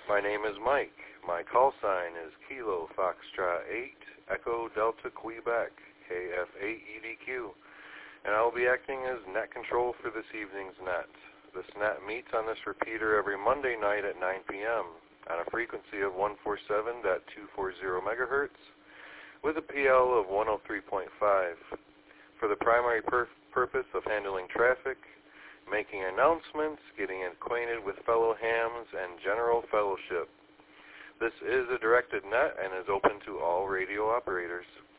My name is Mike. My call sign is Kilo Foxtrot 8 Echo Delta Quebec KF8EDQ, and I will be acting as net control for this evening's net. This net meets on this repeater every Monday night at 9 p.m. on a frequency of 147.240 megahertz with a PL of 103.5 for the primary purpose of handling traffic, making announcements, getting acquainted with fellow hams, and general fellowship. This is a directed net and is open to all radio operators.